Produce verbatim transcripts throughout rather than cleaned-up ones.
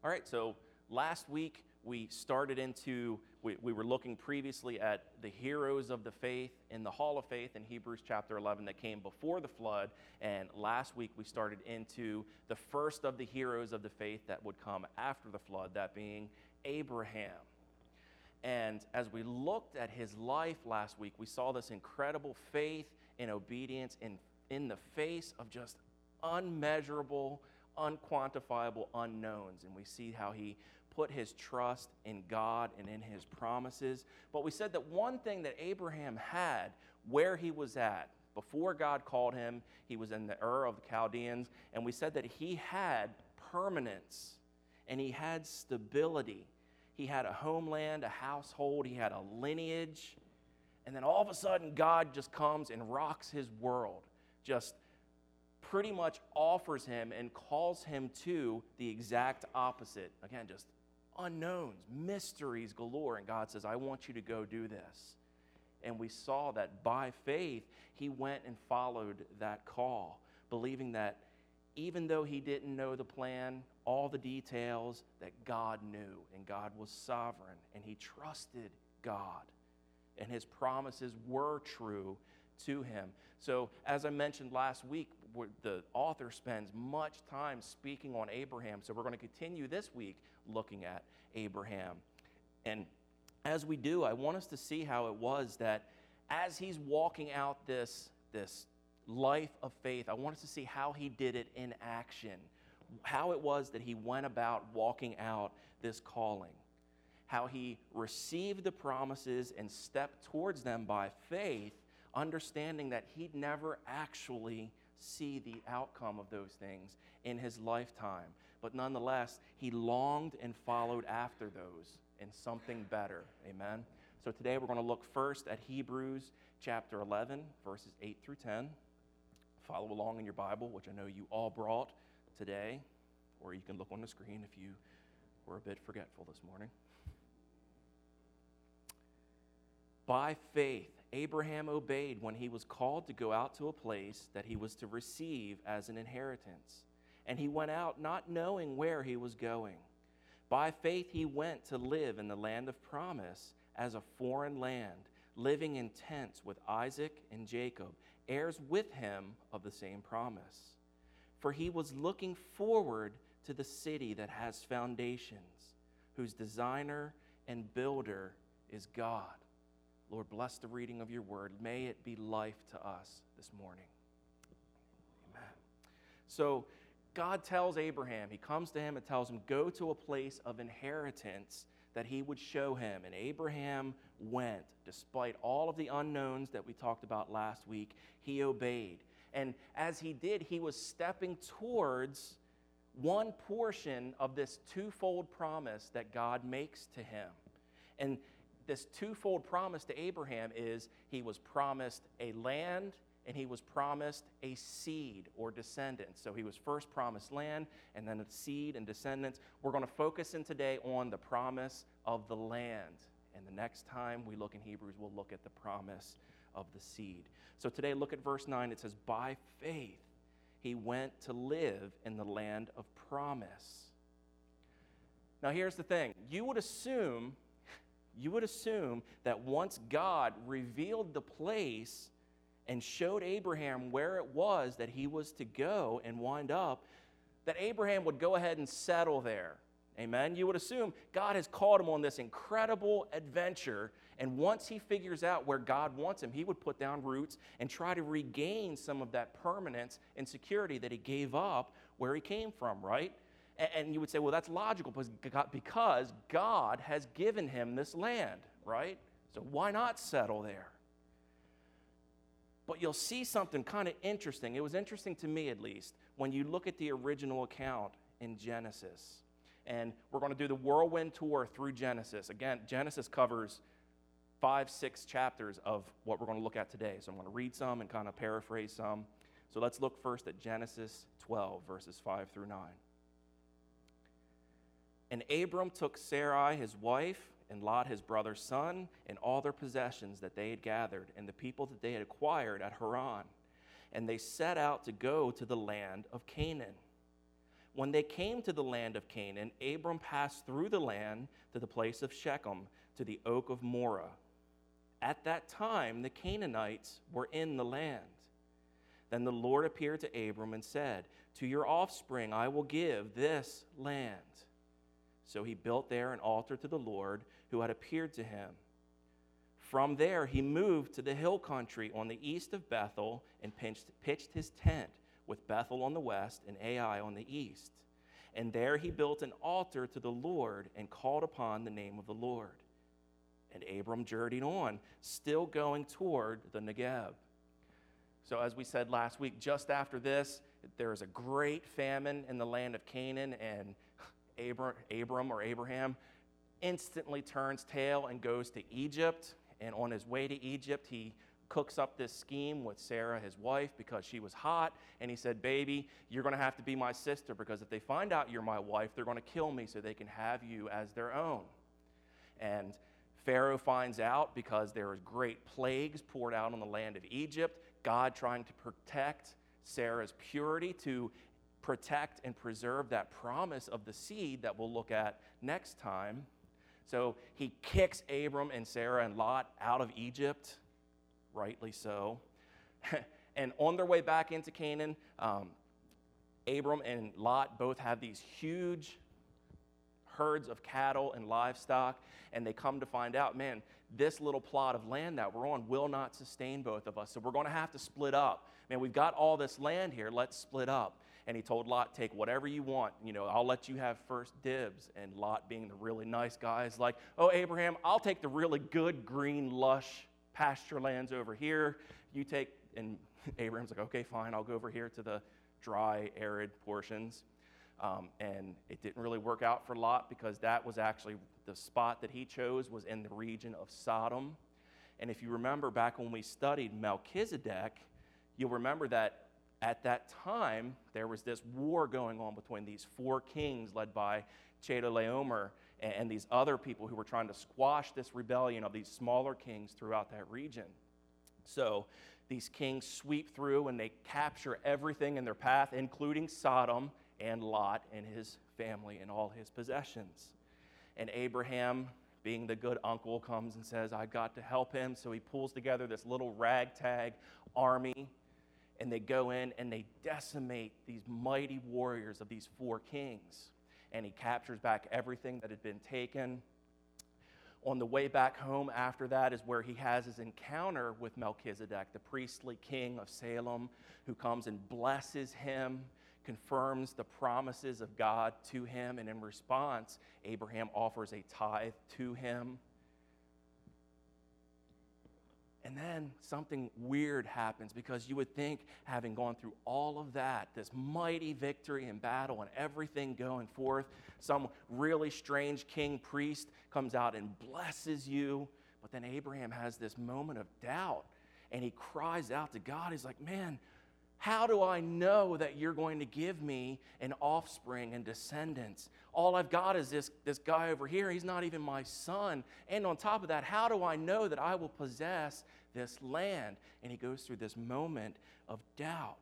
All right, so last week we started into, we, we were looking previously at the heroes of the faith in the Hall of Faith in Hebrews chapter eleven that came before the flood. And last week we started into the first of the heroes of the faith that would come after the flood, that being Abraham. And as we looked at his life last week, we saw this incredible faith and obedience in, in the face of just unmeasurable, unquantifiable unknowns. And we see how he put his trust in God and in his promises. But we said that one thing that Abraham had where he was at, before God called him, he was in the Ur of the Chaldeans, and we said that he had permanence and he had stability. He had a homeland, a household, he had a lineage. And then all of a sudden, God just comes and rocks his world, just pretty much offers him and calls him to the exact opposite. Again, just unknowns, mysteries galore. And God says, I want you to go do this. And we saw that by faith, he went and followed that call, believing that even though he didn't know the plan, all the details, that God knew, and God was sovereign, and he trusted God, and his promises were true to him. So as I mentioned last week, the author spends much time speaking on Abraham, so we're going to continue this week looking at Abraham. And as we do, I want us to see how it was that as he's walking out this, this life of faith, I want us to see how he did it in action, how it was that he went about walking out this calling, how he received the promises and stepped towards them by faith, understanding that he'd never actually see the outcome of those things in his lifetime. But nonetheless, he longed and followed after those in something better. Amen? So today we're going to look first at Hebrews chapter eleven, verses eight through ten. Follow along in your Bible, which I know you all brought today, or you can look on the screen if you were a bit forgetful this morning. By faith, Abraham obeyed when he was called to go out to a place that he was to receive as an inheritance. And he went out not knowing where he was going. By faith, he went to live in the land of promise as a foreign land, living in tents with Isaac and Jacob, heirs with him of the same promise. For he was looking forward to the city that has foundations, whose designer and builder is God. Lord, bless the reading of your word. May it be life to us this morning. Amen. So God tells Abraham, he comes to him and tells him, go to a place of inheritance that he would show him. And Abraham went. Despite all of the unknowns that we talked about last week, he obeyed. And as he did, he was stepping towards one portion of this twofold promise that God makes to him. And this twofold promise to Abraham is he was promised a land and he was promised a seed or descendants. So he was first promised land and then a seed and descendants. We're going to focus in today on the promise of the land. And the next time we look in Hebrews, we'll look at the promise of the seed. So today, look at verse nine. It says, by faith, he went to live in the land of promise. Now here's the thing. You would assume You would assume that once God revealed the place and showed Abraham where it was that he was to go and wind up, that Abraham would go ahead and settle there. Amen? You would assume God has called him on this incredible adventure, and once he figures out where God wants him, he would put down roots and try to regain some of that permanence and security that he gave up where he came from, right? And you would say, well, that's logical because God has given him this land, right? So why not settle there? But you'll see something kind of interesting. It was interesting to me, at least, when you look at the original account in Genesis. And we're going to do the whirlwind tour through Genesis. Again, Genesis covers five, six chapters of what we're going to look at today. So I'm going to read some and kind of paraphrase some. So let's look first at Genesis twelve, verses five through nine. And Abram took Sarai his wife, and Lot his brother's son, and all their possessions that they had gathered, and the people that they had acquired at Haran. And they set out to go to the land of Canaan. When they came to the land of Canaan, Abram passed through the land to the place of Shechem, to the oak of Moreh. At that time, the Canaanites were in the land. Then the Lord appeared to Abram and said, "To your offspring I will give this land." So he built there an altar to the Lord who had appeared to him. From there he moved to the hill country on the east of Bethel and pitched, pitched his tent, with Bethel on the west and Ai on the east. And there he built an altar to the Lord and called upon the name of the Lord. And Abram journeyed on, still going toward the Negeb. So as we said last week, just after this, there is a great famine in the land of Canaan, and Abram, Abram or Abraham instantly turns tail and goes to Egypt. And on his way to Egypt, he cooks up this scheme with Sarah, his wife, because she was hot. And he said, "Baby, you're going to have to be my sister, because if they find out you're my wife, they're going to kill me so they can have you as their own." And Pharaoh finds out, because there is great plagues poured out on the land of Egypt, God trying to protect Sarah's purity, to protect and preserve that promise of the seed that we'll look at next time. So he kicks Abram and Sarah and Lot out of Egypt, rightly so. And on their way back into Canaan, um, Abram and Lot both have these huge herds of cattle and livestock, and they come to find out, man, this little plot of land that we're on will not sustain both of us, so we're going to have to split up. Man, we've got all this land here, let's split up. And he told Lot, "Take whatever you want, you know, I'll let you have first dibs." And Lot, being the really nice guy, is like, "Oh, Abraham, I'll take the really good, green, lush pasture lands over here. You take," and Abraham's like, "Okay, fine, I'll go over here to the dry, arid portions." Um, and it didn't really work out for Lot, because that was actually the spot that he chose was in the region of Sodom. And if you remember back when we studied Melchizedek, you'll remember that at that time, there was this war going on between these four kings led by Chedorlaomer and, and these other people who were trying to squash this rebellion of these smaller kings throughout that region. So these kings sweep through and they capture everything in their path, including Sodom and Lot and his family and all his possessions. And Abraham, being the good uncle, comes and says, "I've got to help him." So he pulls together this little ragtag army, and they go in and they decimate these mighty warriors of these four kings. And he captures back everything that had been taken. On the way back home after that is where he has his encounter with Melchizedek, the priestly king of Salem, who comes and blesses him, confirms the promises of God to him, and in response, Abraham offers a tithe to him. And then something weird happens, because you would think, having gone through all of that, this mighty victory in battle and everything going forth, some really strange king priest comes out and blesses you. But then Abraham has this moment of doubt, and he cries out to God. He's like, "Man, how do I know that you're going to give me an offspring and descendants? All I've got is this, this guy over here. He's not even my son. And on top of that, how do I know that I will possess this land?" And he goes through this moment of doubt.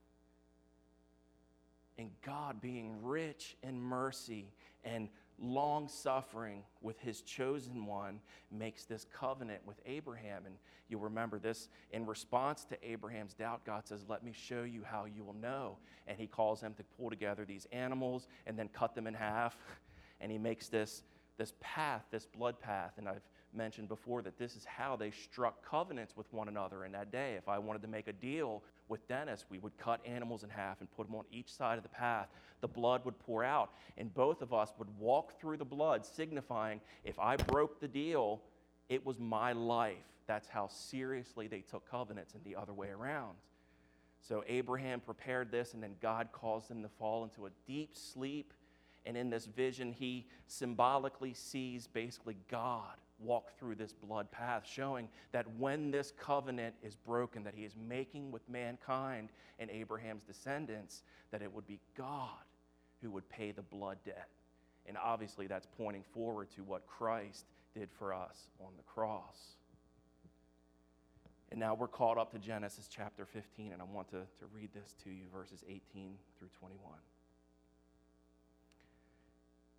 And God, being rich in mercy and long-suffering with his chosen one, makes this covenant with Abraham. And you'll remember this, in response to Abraham's doubt, God says, "Let me show you how you will know." And he calls him to pull together these animals and then cut them in half. And he makes this, this path, this blood path. And I've mentioned before that this is how they struck covenants with one another in that day. If I wanted to make a deal with Dennis, we would cut animals in half and put them on each side of the path. The blood would pour out, and both of us would walk through the blood, signifying if I broke the deal, it was my life. That's how seriously they took covenants, and the other way around. So Abraham prepared this, and then God caused him to fall into a deep sleep. And in this vision, he symbolically sees basically God walk through this blood path, showing that when this covenant is broken, that he is making with mankind and Abraham's descendants, that it would be God who would pay the blood debt. And obviously that's pointing forward to what Christ did for us on the cross. And now we're caught up to Genesis chapter fifteen, and I want to, to read this to you, verses eighteen through twenty-one.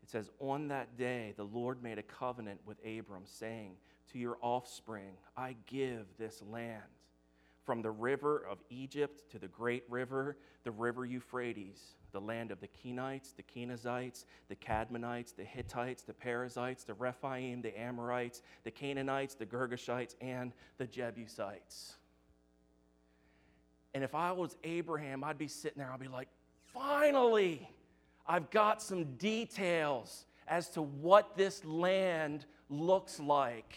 It says, on that day, the Lord made a covenant with Abram, saying, to your offspring, I give this land. From the river of Egypt to the great river, the river Euphrates, the land of the Kenites, the Kenizzites, the Cadmonites, the Hittites, the Perizzites, the Rephaim, the Amorites, the Canaanites, the Girgashites, and the Jebusites. And if I was Abraham, I'd be sitting there, I'd be like, finally, I've got some details as to what this land looks like.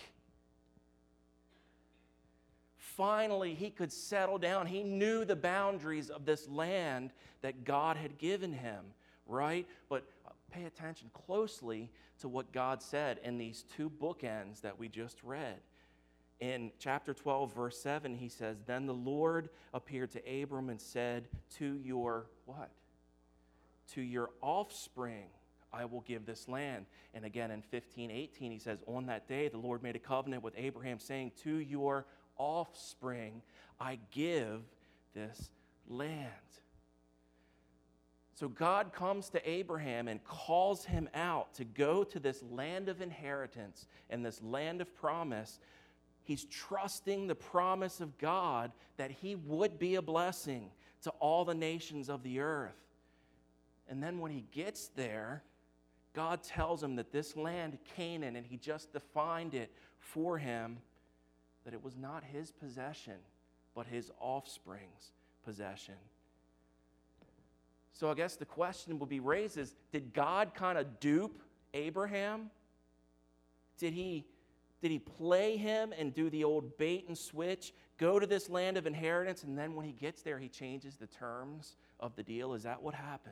Finally, he could settle down. He knew the boundaries of this land that God had given him, right? But pay attention closely to what God said in these two bookends that we just read. In chapter twelve, verse seven, he says, then the Lord appeared to Abram and said, to your what? To your offspring I will give this land. And again in fifteen eighteen, he says, on that day the Lord made a covenant with Abraham, saying, to your offspring I give this land. So God comes to Abraham and calls him out to go to this land of inheritance and this land of promise. He's trusting the promise of God that he would be a blessing to all the nations of the earth. And then when he gets there, God tells him that this land, Canaan, and he just defined it for him, that it was not his possession, but his offspring's possession. So I guess the question will be raised is, did God kind of dupe Abraham? Did he, did he play him and do the old bait and switch, go to this land of inheritance, and then when he gets there, he changes the terms of the deal? Is that what happened?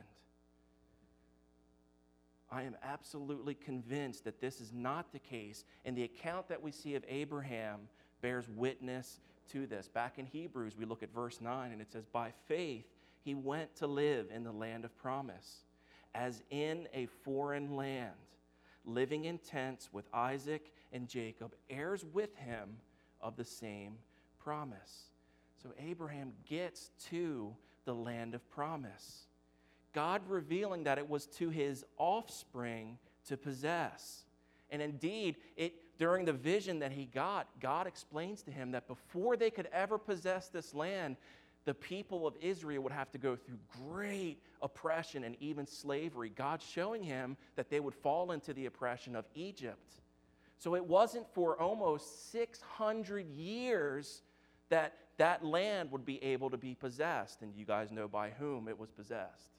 I am absolutely convinced that this is not the case, and the account that we see of Abraham bears witness to this. Back in Hebrews, we look at verse nine, and it says, by faith he went to live in the land of promise, as in a foreign land, living in tents with Isaac and Jacob, heirs with him of the same promise. So Abraham gets to the land of promise, God revealing that it was to his offspring to possess. And indeed, it during the vision that he got, God explains to him that before they could ever possess this land, the people of Israel would have to go through great oppression and even slavery. God showing him that they would fall into the oppression of Egypt. So it wasn't for almost six hundred years that that land would be able to be possessed. And you guys know by whom it was possessed.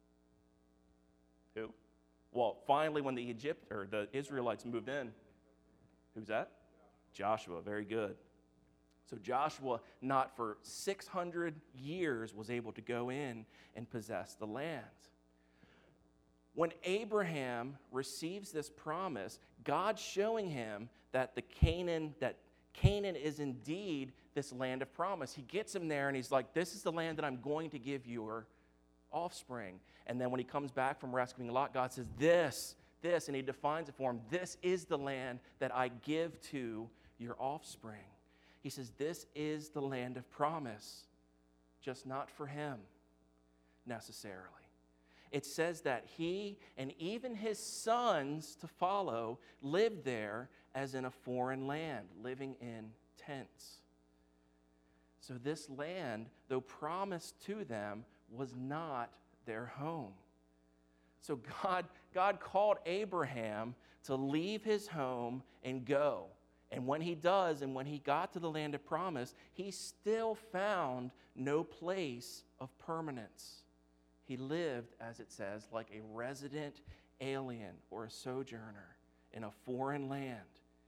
Who? Well, finally, when the Egypt or the Israelites moved in, who's that? Joshua. Very good. So Joshua, not for six hundred years, was able to go in and possess the land. When Abraham receives this promise, God's showing him that the Canaan, that Canaan is indeed this land of promise. He gets him there and he's like, this is the land that I'm going to give your offspring. And then when he comes back from rescuing Lot, God says, this, this, and he defines it for him. This is the land that I give to your offspring. He says, this is the land of promise, just not for him necessarily. It says that he and even his sons to follow lived there as in a foreign land, living in tents. So this land, though promised to them, was not their home. So God, God called Abraham to leave his home and go. And when he does, and when he got to the land of promise, he still found no place of permanence. He lived, as it says, like a resident alien or a sojourner in a foreign land,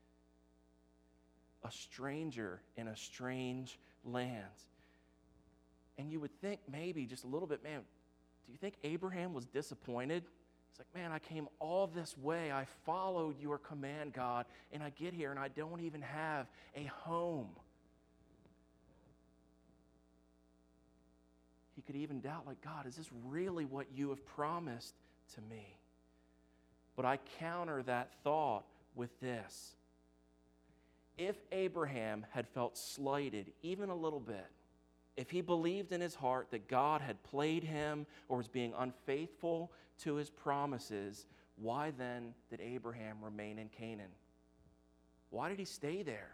a stranger in a strange land. And you would think maybe just a little bit, man, do you think Abraham was disappointed? It's like, man, I came all this way. I followed your command, God, and I get here and I don't even have a home. He could even doubt, like, God, is this really what you have promised to me? But I counter that thought with this. If Abraham had felt slighted even a little bit, if he believed in his heart that God had played him or was being unfaithful to his promises, Why then did Abraham remain in Canaan? Why did he stay there?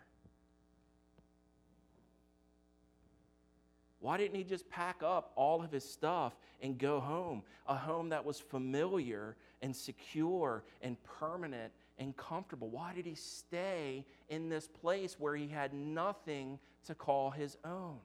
Why didn't he just pack up all of his stuff and go home? A home that was familiar and secure and permanent and comfortable. Why did he stay in this place where he had nothing to call his own?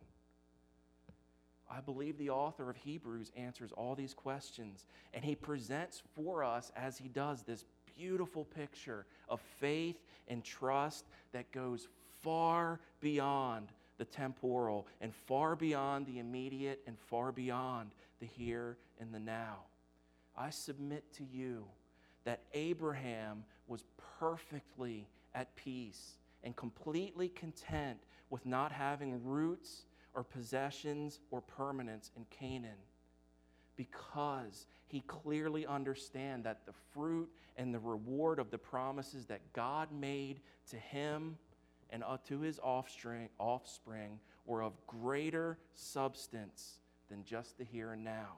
I believe the author of Hebrews answers all these questions, and he presents for us, as he does, this beautiful picture of faith and trust that goes far beyond the temporal and far beyond the immediate and far beyond the here and the now. I submit to you that Abraham was perfectly at peace and completely content with not having roots or possessions or permanence in Canaan, because he clearly understands that the fruit and the reward of the promises that God made to him and to his offspring, offspring were of greater substance than just the here and now.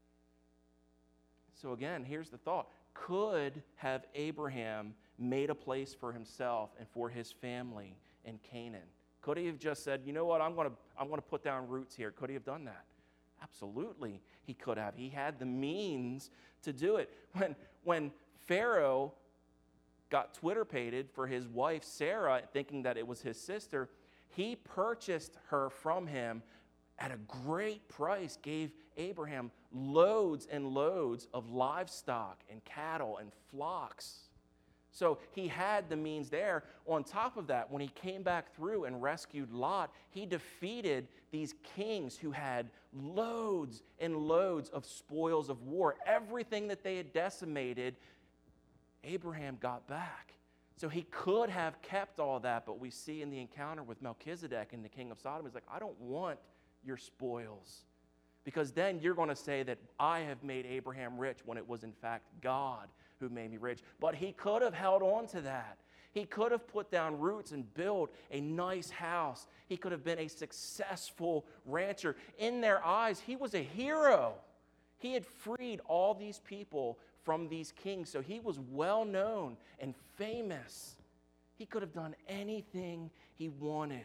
So again, here's the thought. Could have Abraham made a place for himself and for his family in Canaan? Could he have just said, you know what, I'm going to I'm going to put down roots here? Could he have done that? Absolutely, he could have. He had the means to do it. When, when Pharaoh got Twitter-pated for his wife Sarah, thinking that it was his sister, he purchased her from him at a great price, gave Abraham loads and loads of livestock and cattle and flocks. So he had the means there. On top of that, when he came back through and rescued Lot, he defeated these kings who had loads and loads of spoils of war. Everything that they had decimated, Abraham got back. So he could have kept all that, but we see in the encounter with Melchizedek and the king of Sodom, he's like, I don't want your spoils, because then you're going to say that I have made Abraham rich when it was in fact God who made me rich. But he could have held on to that. He could have put down roots and built a nice house. He could have been a successful rancher. In their eyes, he was a hero. He had freed all these people from these kings, so he was well known and famous. He could have done anything he wanted.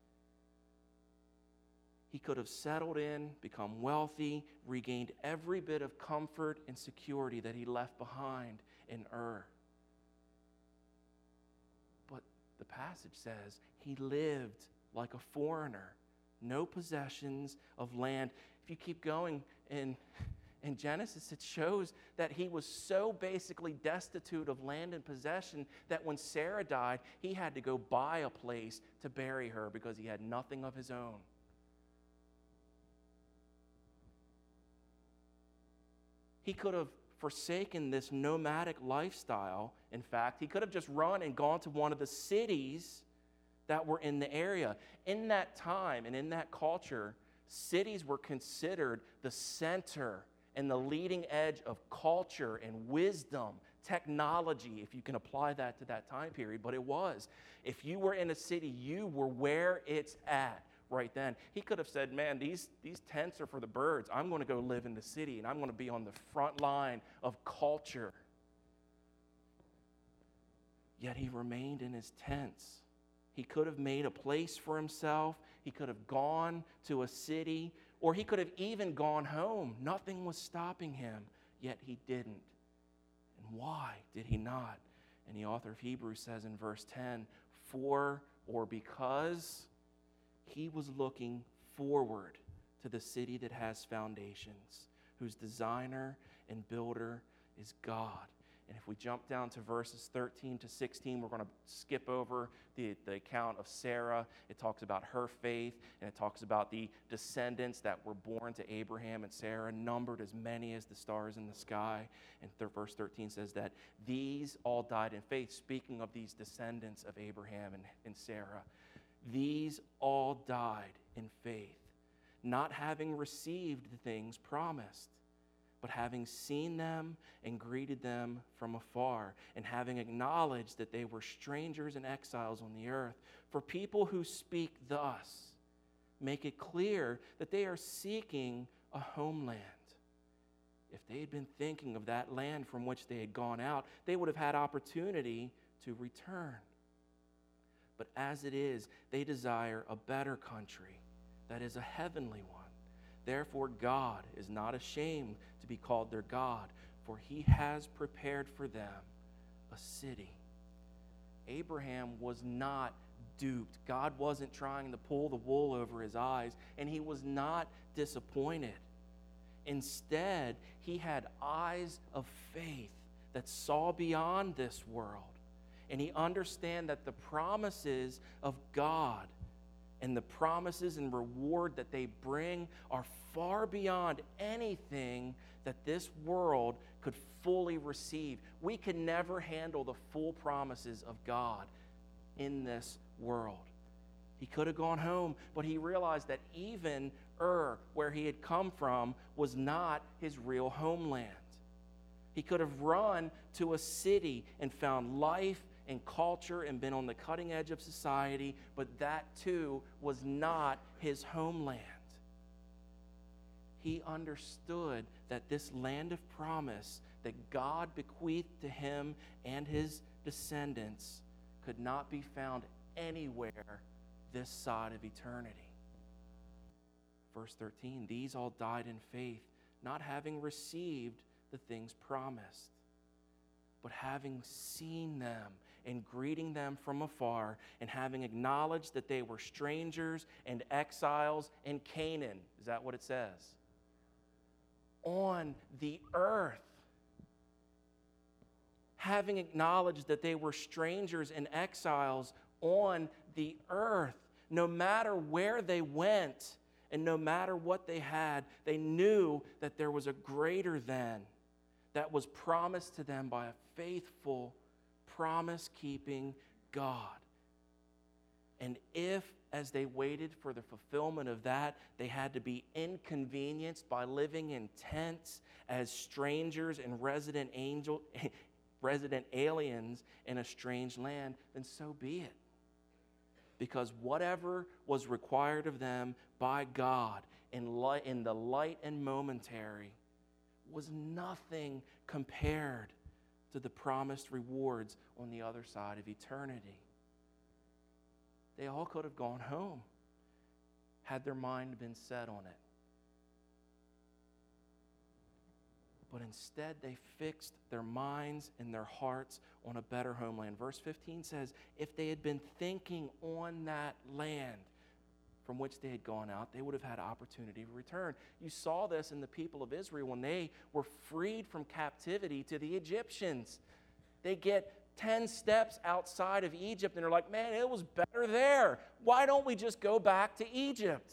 He could have settled in, become wealthy, regained every bit of comfort and security that he left behind in Ur. But the passage says he lived like a foreigner, no possessions of land. If you keep going in, in Genesis, it shows that he was so basically destitute of land and possession that when Sarah died, he had to go buy a place to bury her because he had nothing of his own. He could have forsaken this nomadic lifestyle. In fact, he could have just run and gone to one of the cities that were in the area. In that time and in that culture, cities were considered the center and the leading edge of culture and wisdom, technology, if you can apply that to that time period. But it was. If you were in a city, you were where it's at right then. He could have said, man, these, these tents are for the birds. I'm going to go live in the city, and I'm going to be on the front line of culture. Yet he remained in his tents. He could have made a place for himself. He could have gone to a city, or he could have even gone home. Nothing was stopping him, yet he didn't. And why did he not? And the author of Hebrews says in verse ten, for or because he was looking forward to the city that has foundations, whose designer and builder is God. And if we jump down to verses thirteen to sixteen, we're going to skip over the, the account of Sarah. It talks about her faith, and it talks about the descendants that were born to Abraham and Sarah, numbered as many as the stars in the sky. And th- verse thirteen says that these all died in faith, speaking of these descendants of Abraham and, and Sarah. These all died in faith, not having received the things promised, but having seen them and greeted them from afar, and having acknowledged that they were strangers and exiles on the earth. For people who speak thus make it clear that they are seeking a homeland. if they had been thinking of that land from which they had gone out, they would have had opportunity to return. But as it is, they desire a better country, that is a heavenly one. Therefore, God is not ashamed to be called their God, for he has prepared for them a city. Abraham was not duped. God wasn't trying to pull the wool over his eyes, and he was not disappointed. Instead, he had eyes of faith that saw beyond this world, and he understood that the promises of God and the promises and reward that they bring are far beyond anything that this world could fully receive. We can never handle the full promises of God in this world. He could have gone home, but he realized that even Ur, where he had come from, was not his real homeland. He could have run to a city and found life and culture and been on the cutting edge of society, but that too was not his homeland. He understood that this land of promise that God bequeathed to him and his descendants could not be found anywhere this side of eternity. Verse thirteen, these all died in faith, not having received the things promised, but having seen them and greeting them from afar, and having acknowledged that they were strangers and exiles in Canaan. Is that what it says? On the earth. Having acknowledged that they were strangers and exiles on the earth. No matter where they went and no matter what they had, they knew that there was a greater than that was promised to them by a faithful, promise-keeping God. And if, as they waited for the fulfillment of that, they had to be inconvenienced by living in tents as strangers and resident angel, resident aliens in a strange land, then so be it. Because whatever was required of them by God in, light, in the light and momentary was nothing compared to the promised rewards on the other side of eternity. They all could have gone home had their mind been set on it. But instead, they fixed their minds and their hearts on a better homeland. Verse fifteen says, if they had been thinking on that land from which they had gone out, they would have had opportunity to return. You saw this in the people of Israel when they were freed from captivity to the Egyptians. They get ten steps outside of Egypt and they're like, man, it was better there. Why don't we just go back to Egypt?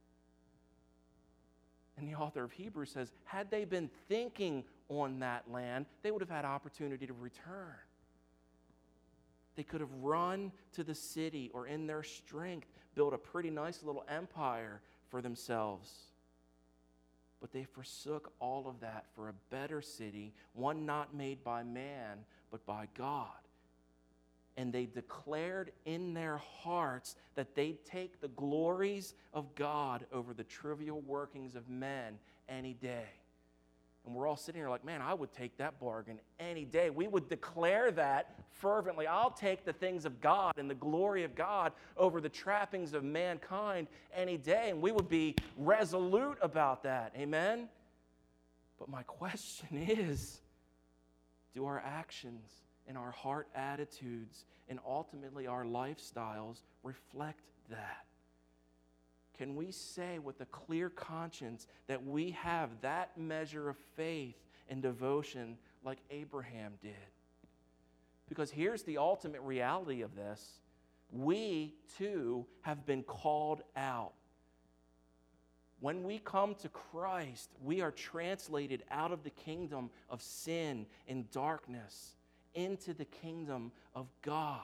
And the author of Hebrews says, had they been thinking on that land, they would have had opportunity to return. They could have run to the city or in their strength built a pretty nice little empire for themselves. But they forsook all of that for a better city, one not made by man, but by God. And they declared in their hearts that they'd take the glories of God over the trivial workings of men any day. And we're all sitting here like, man, I would take that bargain any day. We would declare that fervently. I'll take the things of God and the glory of God over the trappings of mankind any day. And we would be resolute about that. Amen? But my question is, do our actions and our heart attitudes and ultimately our lifestyles reflect that? Can we say with a clear conscience that we have that measure of faith and devotion like Abraham did? Because here's the ultimate reality of this. We, too, have been called out. When we come to Christ, we are translated out of the kingdom of sin and darkness into the kingdom of God.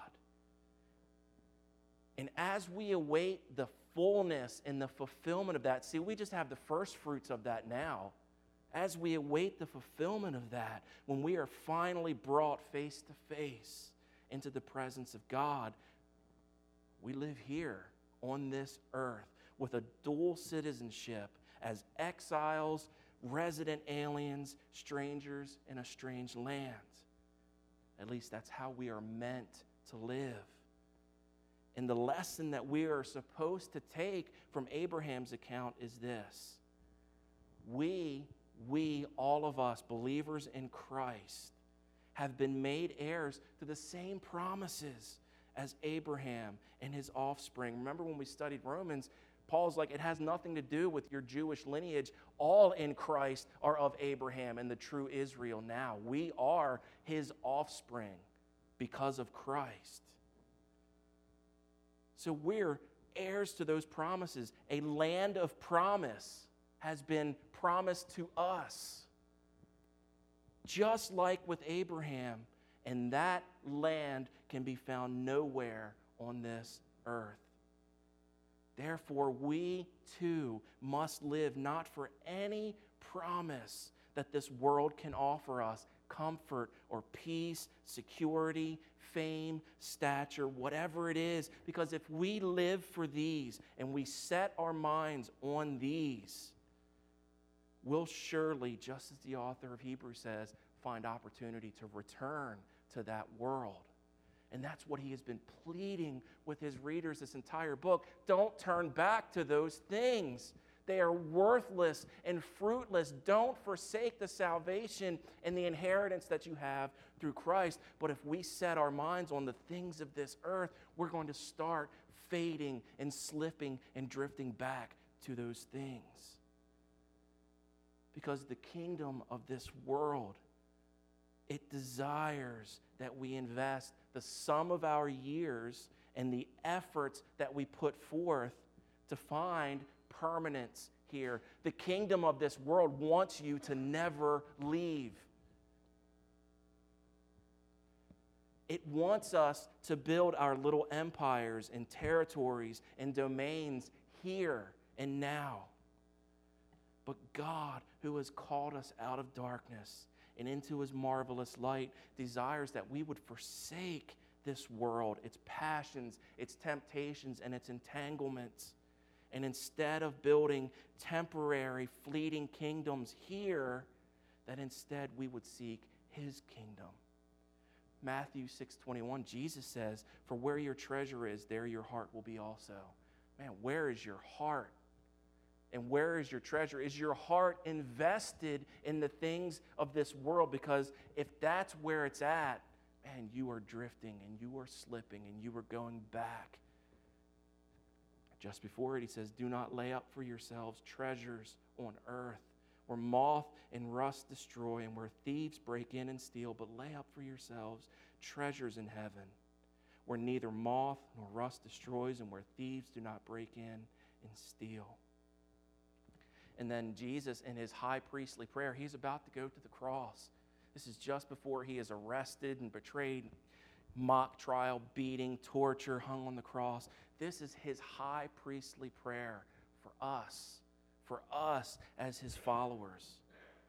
And as we await the fullness and the fulfillment of that, see, we just have the first fruits of that now. As we await the fulfillment of that, when we are finally brought face to face into the presence of God, we live here on this earth with a dual citizenship as exiles, resident aliens, strangers in a strange land. At least that's how we are meant to live. And the lesson that we are supposed to take from Abraham's account is this. We, we, all of us, believers in Christ, have been made heirs to the same promises as Abraham and his offspring. Remember when we studied Romans, Paul's like, it has nothing to do with your Jewish lineage. All in Christ are of Abraham and the true Israel now. We are his offspring because of Christ. So we're heirs to those promises. A land of promise has been promised to us, just like with Abraham, and that land can be found nowhere on this earth. Therefore, we too must live not for any promise that this world can offer us, comfort or peace, security, fame, stature, whatever it is. Because if we live for these and we set our minds on these, we'll surely, just as the author of Hebrews says, find opportunity to return to that world. And that's what he has been pleading with his readers this entire book. Don't turn back to those things. They are worthless and fruitless. Don't forsake the salvation and the inheritance that you have through Christ. But if we set our minds on the things of this earth, we're going to start fading and slipping and drifting back to those things. Because the kingdom of this world, it desires that we invest the sum of our years and the efforts that we put forth to find permanence here. The kingdom of this world wants you to never leave. It wants us to build our little empires and territories and domains here and now. But God, who has called us out of darkness and into his marvelous light, desires that we would forsake this world, its passions, its temptations, and its entanglements. And instead of building temporary, fleeting kingdoms here, that instead we would seek his kingdom. Matthew six twenty-one, Jesus says, "For where your treasure is, there your heart will be also." Man, where is your heart? And where is your treasure? Is your heart invested in the things of this world? Because if that's where it's at, man, you are drifting and you are slipping and you are going back. Just before it, he says, "Do not lay up for yourselves treasures on earth, where moth and rust destroy and where thieves break in and steal, but lay up for yourselves treasures in heaven, where neither moth nor rust destroys and where thieves do not break in and steal." And then Jesus, in his high priestly prayer, he's about to go to the cross. This is just before he is arrested and betrayed, mock trial, beating, torture, hung on the cross. This is his high priestly prayer for us, for us as his followers.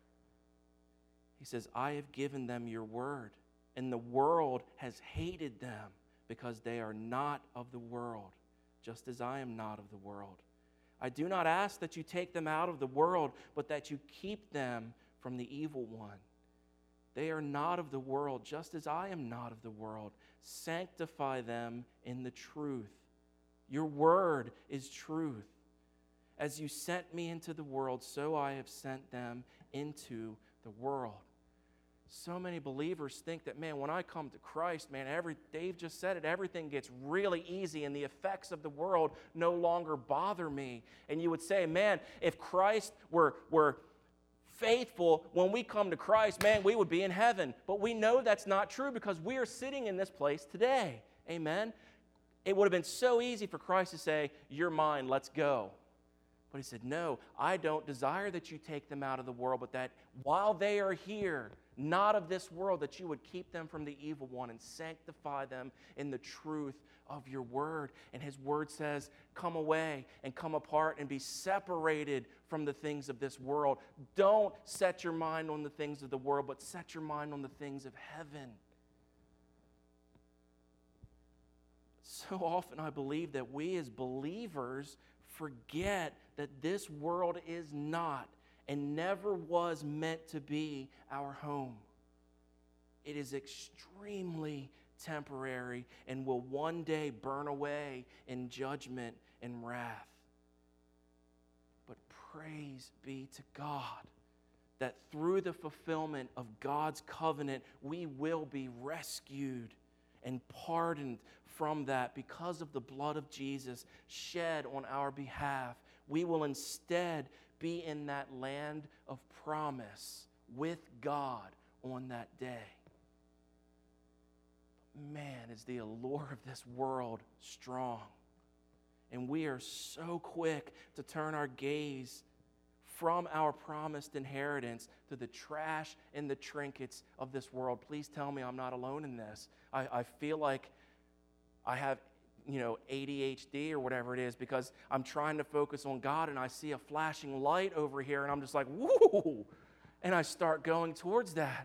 He says, "I have given them your word, and the world has hated them because they are not of the world, just as I am not of the world. I do not ask that you take them out of the world, but that you keep them from the evil one. They are not of the world, just as I am not of the world. Sanctify them in the truth. Your word is truth. As you sent me into the world, so I have sent them into the world." So many believers think that, man, when I come to Christ, man, every Dave just said it, everything gets really easy and the effects of the world no longer bother me. And you would say, man, if Christ were, were faithful, when we come to Christ, man, we would be in heaven. But we know that's not true because we are sitting in this place today. Amen? It would have been so easy for Christ to say, "You're mine, let's go." But he said, "No, I don't desire that you take them out of the world, but that while they are here, not of this world, that you would keep them from the evil one and sanctify them in the truth of your word." And his word says, come away and come apart and be separated from the things of this world. Don't set your mind on the things of the world, but set your mind on the things of heaven. So often I believe that we as believers forget that this world is not and never was meant to be our home. It is extremely temporary and will one day burn away in judgment and wrath. But praise be to God that through the fulfillment of God's covenant, we will be rescued and pardoned from that because of the blood of Jesus shed on our behalf. We will instead be in that land of promise with God on that day. Man, is the allure of this world strong. And we are so quick to turn our gaze from our promised inheritance to the trash and the trinkets of this world. Please tell me I'm not alone in this. I, I feel like I have, you know, A D H D or whatever it is because I'm trying to focus on God and I see a flashing light over here and I'm just like, woo! And I start going towards that.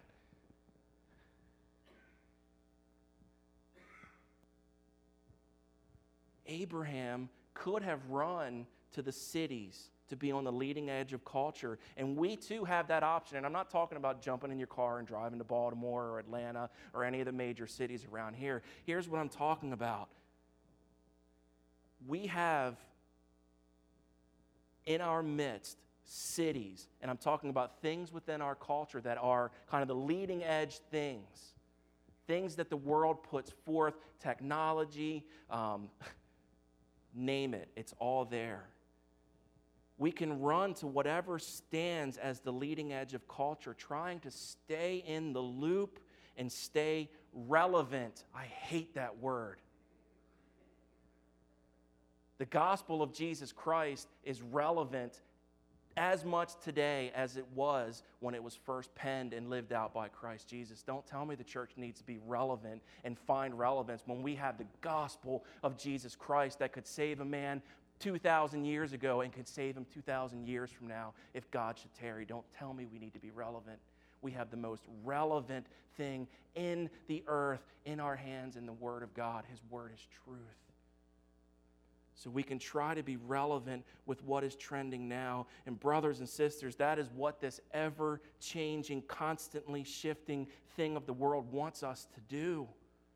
Abraham could have run to the cities to be on the leading edge of culture. And we too have that option. And I'm not talking about jumping in your car and driving to Baltimore or Atlanta or any of the major cities around here. Here's what I'm talking about. We have in our midst cities, and I'm talking about things within our culture that are kind of the leading edge things. Things that the world puts forth, technology, um, name it, it's all there. We can run to whatever stands as the leading edge of culture, trying to stay in the loop and stay relevant. I hate that word. The gospel of Jesus Christ is relevant as much today as it was when it was first penned and lived out by Christ Jesus. Don't tell me the church needs to be relevant and find relevance when we have the gospel of Jesus Christ that could save a man two thousand years ago and could save him two thousand years from now if God should tarry. Don't tell me we need to be relevant. We have the most relevant thing in the earth in our hands in the Word of God. His Word is truth. So we can try to be relevant with what is trending now. And brothers and sisters, that is what this ever-changing, constantly shifting thing of the world wants us to do.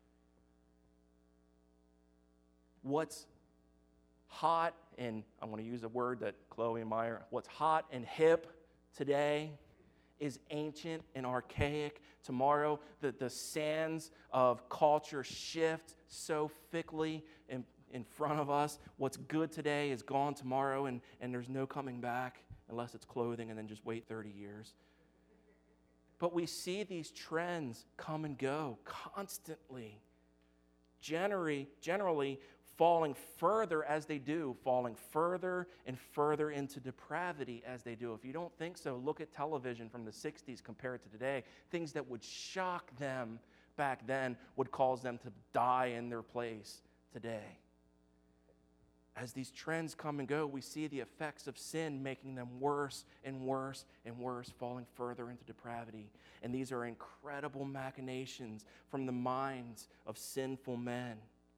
What's hot, and I'm going to use a word that Chloe and Meyer, what's hot and hip today is ancient and archaic. Tomorrow, the, the sands of culture shift so thickly and in front of us. What's good today is gone tomorrow, and, and there's no coming back unless it's clothing, and then just wait thirty years. But we see these trends come and go constantly, generally, generally falling further as they do, falling further and further into depravity as they do. If you don't think so, look at television from the sixties compared to today. Things that would shock them back then would cause them to die in their place today. As these trends come and go, we see the effects of sin making them worse and worse and worse, falling further into depravity. And these are incredible machinations from the minds of sinful men.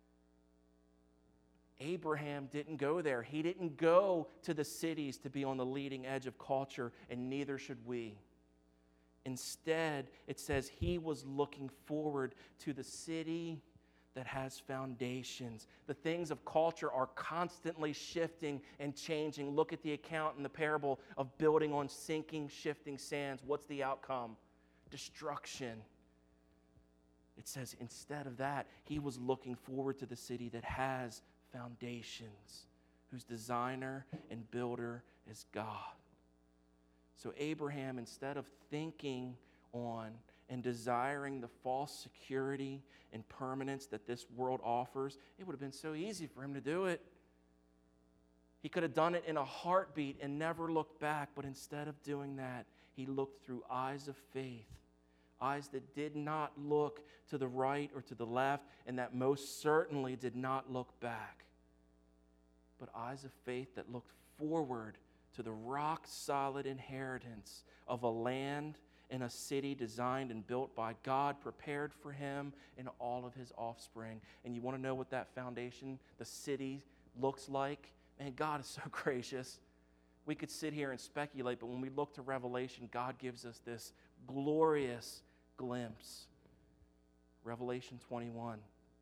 Abraham didn't go there. He didn't go to the cities to be on the leading edge of culture, and neither should we. Instead, it says he was looking forward to the city that has foundations. The things of culture are constantly shifting and changing. Look at the account in the parable of building on sinking, shifting sands. What's the outcome? Destruction. It says instead of that, he was looking forward to the city that has foundations, whose designer and builder is God. So Abraham, instead of thinking on and desiring the false security and permanence that this world offers, it would have been so easy for him to do it. He could have done it in a heartbeat and never looked back, but instead of doing that, he looked through eyes of faith, eyes that did not look to the right or to the left, and that most certainly did not look back, but eyes of faith that looked forward to the rock-solid inheritance of a land in a city designed and built by God, prepared for him and all of his offspring. And you want to know what that foundation, the city, looks like? Man, God is so gracious. We could sit here and speculate, but when we look to Revelation, God gives us this glorious glimpse. Revelation twenty-one.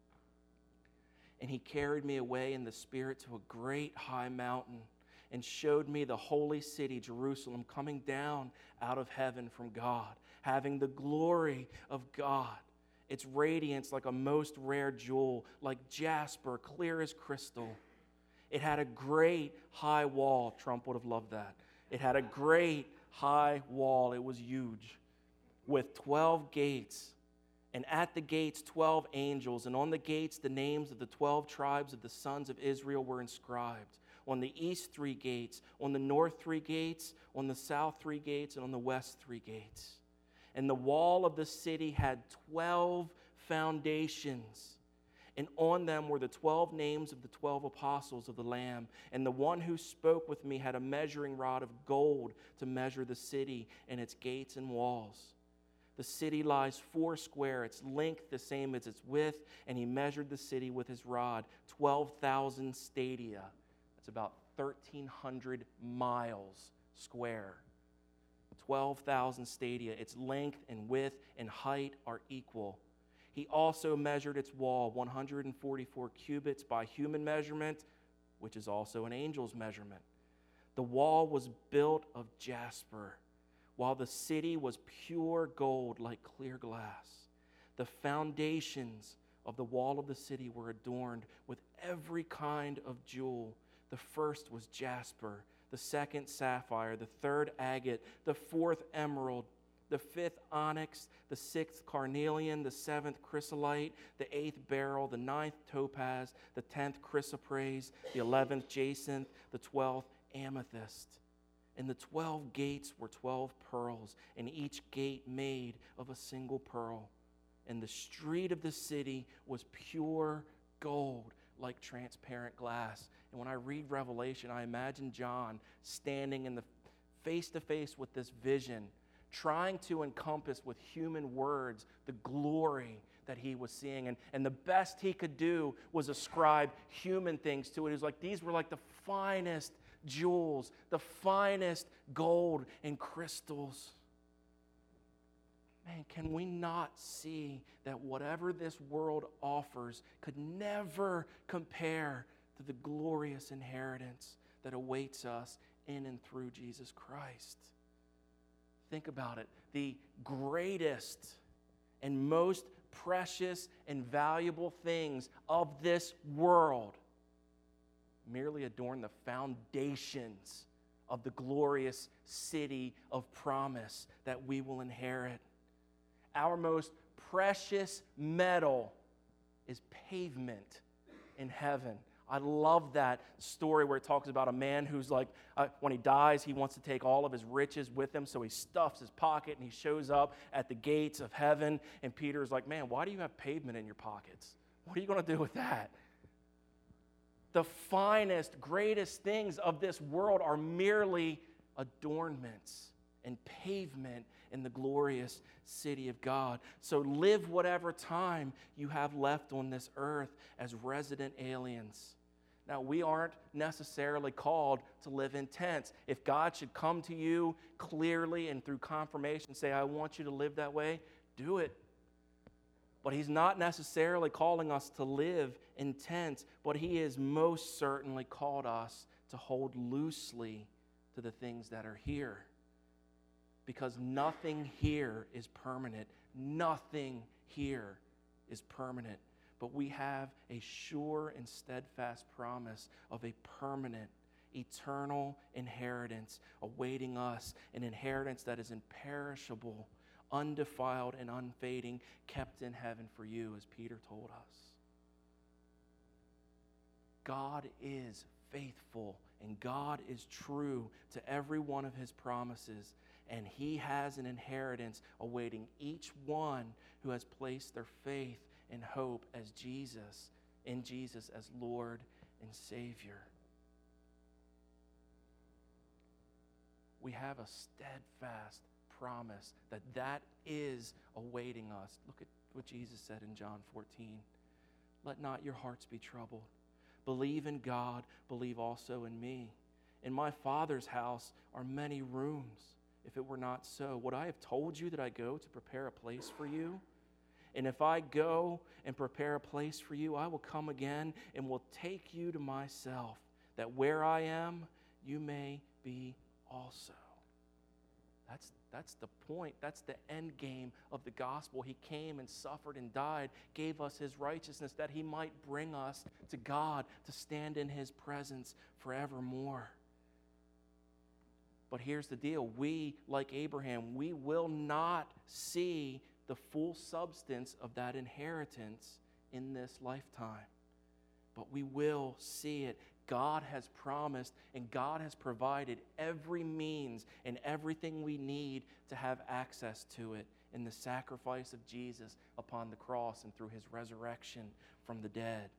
And he carried me away in the Spirit to a great high mountain and showed me the holy city, Jerusalem, coming down out of heaven from God, having the glory of God. Its radiance like a most rare jewel, like jasper, clear as crystal. It had a great high wall. Trump would have loved that. It had a great high wall. It was huge, with twelve gates. And at the gates, twelve angels. And on the gates, the names of the twelve tribes of the sons of Israel were inscribed. On the east, three gates. On the north, three gates. On the south, three gates. And on the west, three gates. And the wall of the city had twelve foundations. And on them were the twelve names of the twelve apostles of the Lamb. And the one who spoke with me had a measuring rod of gold to measure the city and its gates and walls. The city lies four square, its length the same as its width, and he measured the city with his rod, twelve thousand stadia. That's about thirteen hundred miles square. twelve thousand stadia. Its length and width and height are equal. He also measured its wall, one hundred forty-four cubits by human measurement, which is also an angel's measurement. The wall was built of jasper, while the city was pure gold like clear glass. The foundations of the wall of the city were adorned with every kind of jewel. The first was jasper, the second sapphire, the third agate, the fourth emerald, the fifth onyx, the sixth carnelian, the seventh chrysolite, the eighth beryl, the ninth topaz, the tenth chrysoprase, the eleventh jacinth, the twelfth amethyst. And the twelve gates were twelve pearls, and each gate made of a single pearl. And the street of the city was pure gold, like transparent glass. And when I read Revelation, I imagine John standing in the face-to-face with this vision, trying to encompass with human words the glory that he was seeing. And, and the best he could do was ascribe human things to it. It was like these were like the finest jewels, the finest gold and crystals. Man, can we not see that whatever this world offers could never compare to the glorious inheritance that awaits us in and through Jesus Christ? Think about it. The greatest and most precious and valuable things of this world merely adorn the foundations of the glorious city of promise that we will inherit. Our most precious metal is pavement in heaven. I love that story where it talks about a man who's like, uh, when he dies, he wants to take all of his riches with him, so he stuffs his pocket and he shows up at the gates of heaven, and Peter's like, man, why do you have pavement in your pockets? What are you going to do with that? The finest, greatest things of this world are merely adornments and pavement in the glorious city of God. So live whatever time you have left on this earth as resident aliens. Now, we aren't necessarily called to live in tents. If God should come to you clearly and through confirmation say, I want you to live that way, do it. But he's not necessarily calling us to live in tents, but he is most certainly called us to hold loosely to the things that are here. Because nothing here is permanent. Nothing here is permanent. But we have a sure and steadfast promise of a permanent, eternal inheritance awaiting us, an inheritance that is imperishable, undefiled, and unfading, kept in heaven for you, as Peter told us. God is faithful, and God is true to every one of his promises, and he has an inheritance awaiting each one who has placed their faith and hope as Jesus, in Jesus as Lord and Savior. We have a steadfast promise that that is awaiting us. Look at what Jesus said in John fourteen. Let not your hearts be troubled. Believe in God, believe also in me. In my Father's house are many rooms. If it were not so, would I have told you that I go to prepare a place for you? And if I go and prepare a place for you, I will come again and will take you to myself, that where I am, you may be also. That's, that's the point. That's the end game of the gospel. He came and suffered and died, gave us his righteousness, that he might bring us to God to stand in his presence forevermore. But here's the deal. We, like Abraham, we will not see the full substance of that inheritance in this lifetime. But we will see it. God has promised and God has provided every means and everything we need to have access to it in the sacrifice of Jesus upon the cross and through his resurrection from the dead.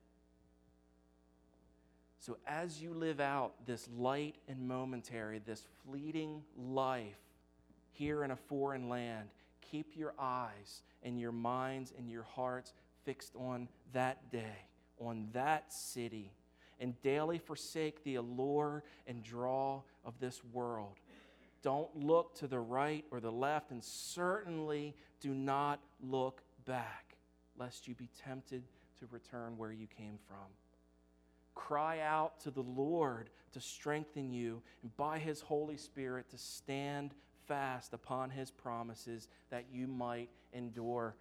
So as you live out this light and momentary, this fleeting life here in a foreign land, keep your eyes and your minds and your hearts fixed on that day, on that city, and daily forsake the allure and draw of this world. Don't look to the right or the left, and certainly do not look back, lest you be tempted to return where you came from. Cry out to the Lord to strengthen you, and by his Holy Spirit to stand fast upon his promises that you might endure.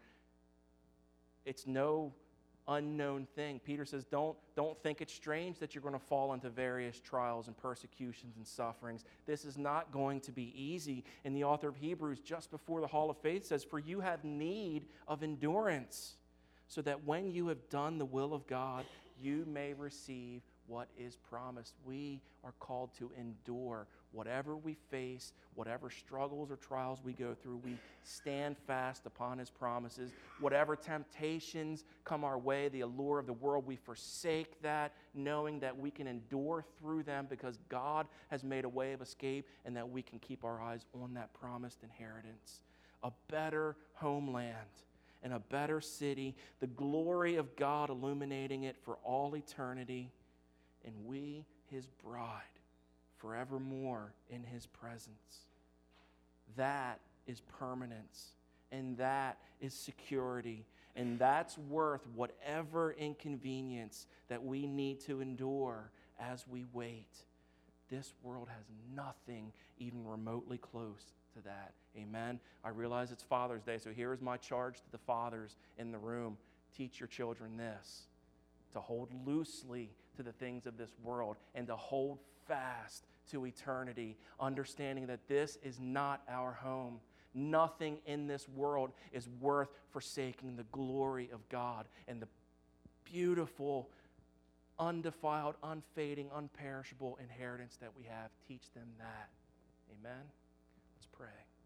It's no unknown thing. Peter says, don't, don't think it's strange that you're going to fall into various trials and persecutions and sufferings. This is not going to be easy. And the author of Hebrews, just before the Hall of Faith, says, for you have need of endurance, so that when you have done the will of God, you may receive what is promised. We are called to endure whatever we face, whatever struggles or trials we go through. We stand fast upon his promises. Whatever temptations come our way, the allure of the world, we forsake that, knowing that we can endure through them because God has made a way of escape, and that we can keep our eyes on that promised inheritance. A better homeland and a better city, the glory of God illuminating it for all eternity, and we, his bride, forevermore in his presence. That is permanence, and that is security, and that's worth whatever inconvenience that we need to endure as we wait. This world has nothing even remotely close to that. Amen. I realize it's Father's Day, so here is my charge to the fathers in the room. Teach your children this: to hold loosely to the things of this world and to hold fast to eternity, understanding that this is not our home. Nothing in this world is worth forsaking the glory of God and the beautiful, undefiled, unfading, unperishable inheritance that we have. Teach them that. Amen. Let's pray.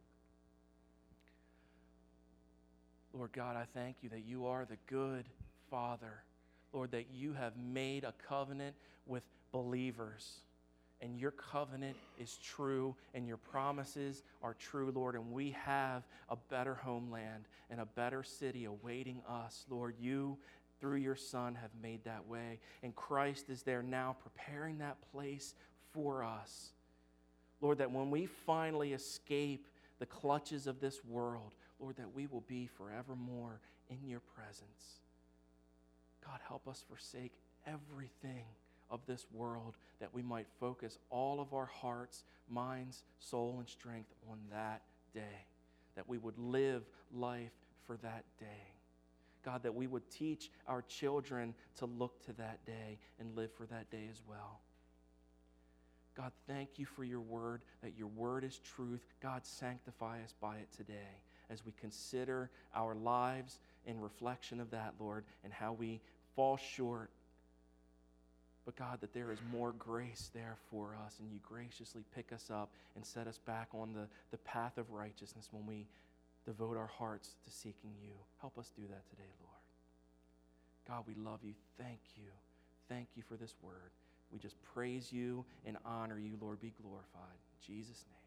Lord God, I thank you that you are the good Father. Lord, that you have made a covenant with believers. And your covenant is true, and your promises are true, Lord. And we have a better homeland and a better city awaiting us. Lord, you, through your Son, have made that way. And Christ is there now preparing that place for us. Lord, that when we finally escape the clutches of this world, Lord, that we will be forevermore in your presence. God, help us forsake everything of this world, that we might focus all of our hearts, minds, soul, and strength on that day, that we would live life for that day. God, that we would teach our children to look to that day and live for that day as well. God, thank you for your word, that your word is truth. God, sanctify us by it today as we consider our lives in reflection of that, Lord, and how we fall short. But God, that there is more grace there for us, and you graciously pick us up and set us back on the, the path of righteousness when we devote our hearts to seeking you. Help us do that today, Lord. God, we love you. Thank you. Thank you for this word. We just praise you and honor you, Lord. Be glorified. In Jesus' name.